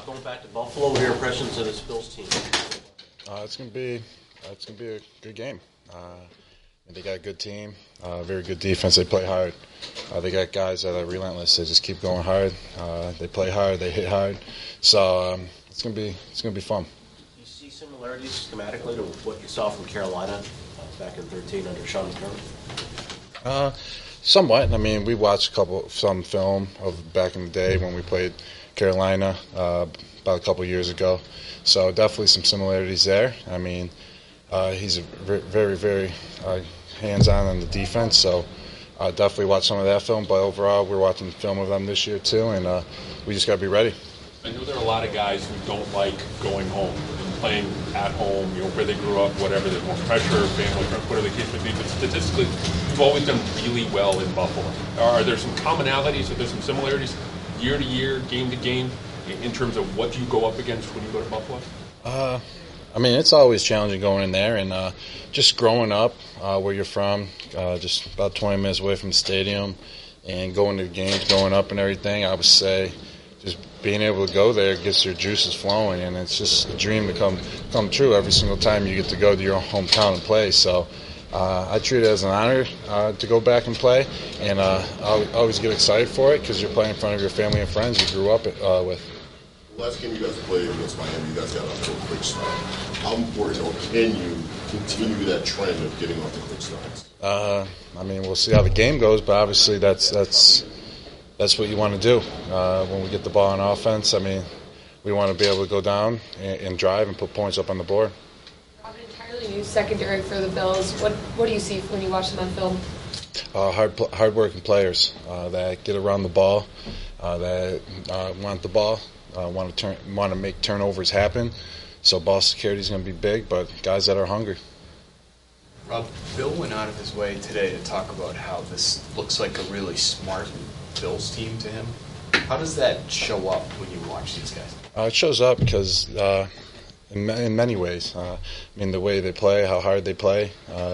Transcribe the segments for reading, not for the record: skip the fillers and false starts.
going back to Buffalo, what are your impressions of this Bills team? It's gonna be a good game. They got a good team, very good defense. They play hard. They got guys that are relentless. They just keep going hard. They play hard. They hit hard. So it's gonna be fun. Do you see similarities schematically to what you saw from Carolina back in 2013 under Sean McDermott? Somewhat. I mean, we watched some film of back in the day when we played Carolina about a couple years ago. So definitely some similarities there. I mean, he's very, very hands-on on the defense. So definitely watch some of that film. But overall, we're watching film of them this year too, and we just got to be ready. I know there are a lot of guys who don't like going home and playing at home, where they grew up, whatever, there's more pressure, family, whatever the case may be. But statistically, you've always done really well in Buffalo. Are there some commonalities? Are there some similarities year to year, game to game, in terms of what you go up against when you go to Buffalo? I mean, it's always challenging going in there, and just growing up where you're from, just about 20 minutes away from the stadium, and going to the games, going up and everything, I would say just being able to go there gets your juices flowing, and it's just a dream to come true every single time you get to go to your hometown and play. So I treat it as an honor to go back and play, and I always get excited for it because you're playing in front of your family and friends you grew up with. Last game you guys played against Miami, you guys got off to a quick start. How important, or can you continue that trend of getting off to quick starts? I mean, we'll see how the game goes, but obviously that's what you want to do when we get the ball on offense. I mean, we want to be able to go down and drive and put points up on the board. Rob, an entirely new secondary for the Bills. What do you see when you watch them on film? Hard-working players that get around the ball, that want the ball, want to make turnovers happen. So ball security is going to be big, but guys that are hungry. Rob, Bill went out of his way today to talk about how this looks like a really smart Bills team to him. How does that show up when you watch these guys? It shows up because in many ways. I mean, the way they play, how hard they play,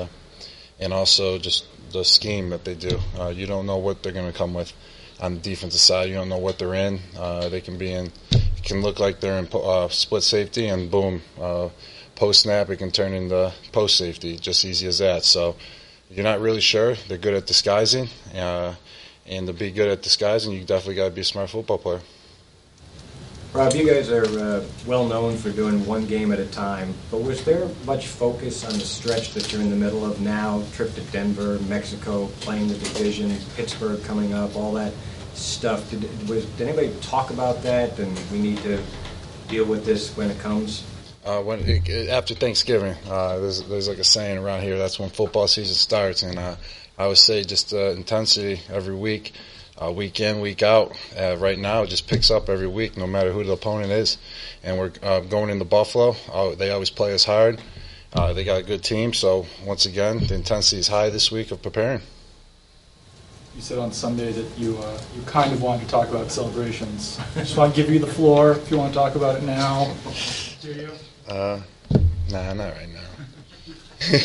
and also just the scheme that they do. You don't know what they're going to come with on the defensive side. You don't know what they're in. They can be in. It can look like they're in split safety, and boom, post snap it can turn into post safety. Just easy as that. So you're not really sure. They're good at disguising, and to be good at disguising, you definitely got to be a smart football player. Rob, you guys are well known for doing one game at a time, but was there much focus on the stretch that you're in the middle of now? Trip to Denver, Mexico, playing the division, Pittsburgh coming up, all that stuff. Did anybody talk about that, and we need to deal with this when it comes? After Thanksgiving, there's like a saying around here, that's when football season starts, and I would say just intensity every week. Week in, week out. Right now, it just picks up every week, no matter who the opponent is. And we're going into Buffalo. They always play us hard. They got a good team. So, once again, the intensity is high this week of preparing. You said on Sunday that you kind of wanted to talk about celebrations. I just want to give you the floor if you want to talk about it now. Do you? Nah, not right now.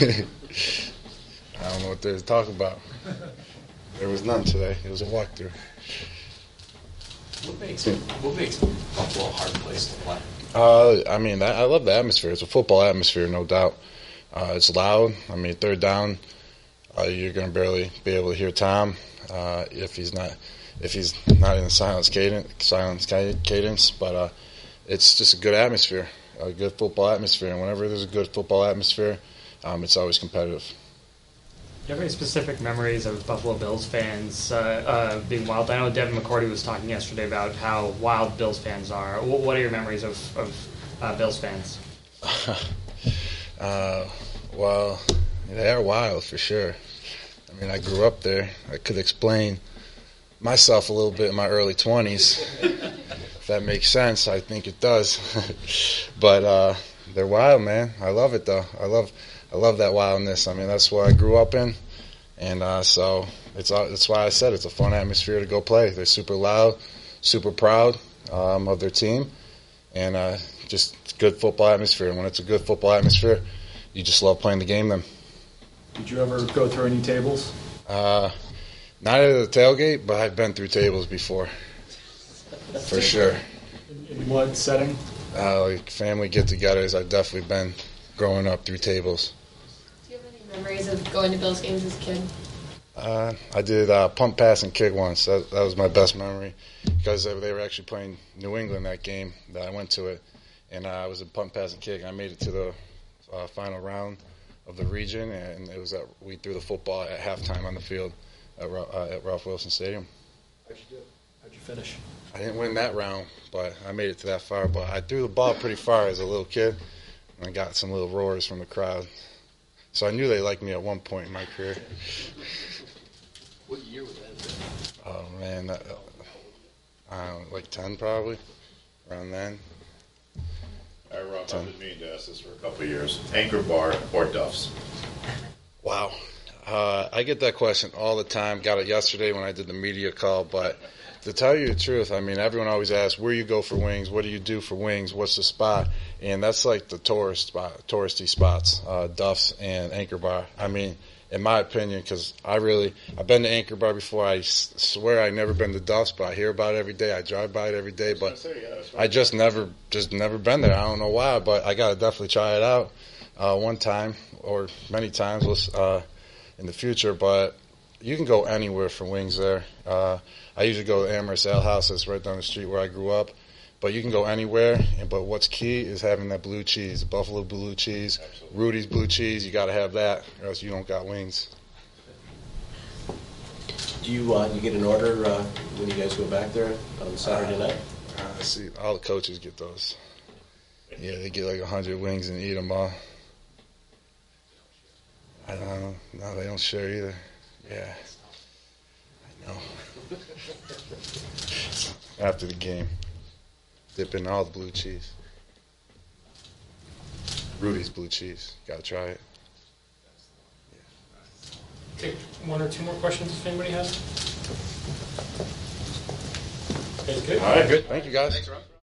I don't know what there's to talk about. There was none today. It was a walkthrough. What makes Buffalo a hard place to play? I mean, I love the atmosphere. It's a football atmosphere, no doubt. It's loud. I mean, third down, you're going to barely be able to hear Tom if he's not in the silence cadence. But it's just a good atmosphere, a good football atmosphere. And whenever there's a good football atmosphere, it's always competitive. Do you have any specific memories of Buffalo Bills fans being wild? I know Devin McCourty was talking yesterday about how wild Bills fans are. What are your memories of Bills fans? Well, they are wild for sure. I mean, I grew up there. I could explain myself a little bit in my early 20s. If that makes sense, I think it does. But they're wild, man. I love it, though. I love that wildness. I mean, that's what I grew up in, and so that's why I said it's a fun atmosphere to go play. They're super loud, super proud of their team, and just good football atmosphere. And when it's a good football atmosphere, you just love playing the game then. Did you ever go through any tables? Not at the tailgate, but I've been through tables before, for sure. In what setting? Like family get-togethers, I've definitely been growing up through tables. Do you have any memories of going to Bills games as a kid? I did pump, pass, and kick once. That was my best memory because they were actually playing New England that game that I went to it, and I was a pump, pass, and kick. I made it to the final round of the region, and it was we threw the football at halftime on the field at Ralph Wilson Stadium. How'd you finish? I didn't win that round, but I made it to that far. But I threw the ball pretty far as a little kid, and I got some little roars from the crowd. So I knew they liked me at one point in my career. What year was that? Oh, man, I don't know, like 10 probably, around then. All right, Rob, I've been meaning to ask this for a couple of years. Anchor Bar or Duff's? Wow. I get that question all the time. Got it yesterday when I did the media call. But to tell you the truth, I mean, everyone always asks where you go for wings, what do you do for wings, what's the spot? And that's like the touristy spots, Duff's and Anchor Bar. I mean, in my opinion, because I've been to Anchor Bar before. I swear I've never been to Duff's, but I hear about it every day. I drive by it every day, but I just never been there. I don't know why, but I got to definitely try it out one time or many times in the future. But you can go anywhere for wings there. I usually go to Amherst Ale House. That's right down the street where I grew up. But you can go anywhere, but what's key is having that blue cheese, the Buffalo blue cheese, Absolutely. Rudy's blue cheese. You got to have that, or else you don't got wings. Do you get an order when you guys go back there on Saturday night? I see all the coaches get those. Yeah, they get like 100 wings and eat them all. I don't know. No, they don't share either. Yeah, I know. After the game. Dip in all the blue cheese. Rudy's blue cheese. Gotta try it. Take one or two more questions if anybody has. Okay, good. All right, good. Thank you, guys.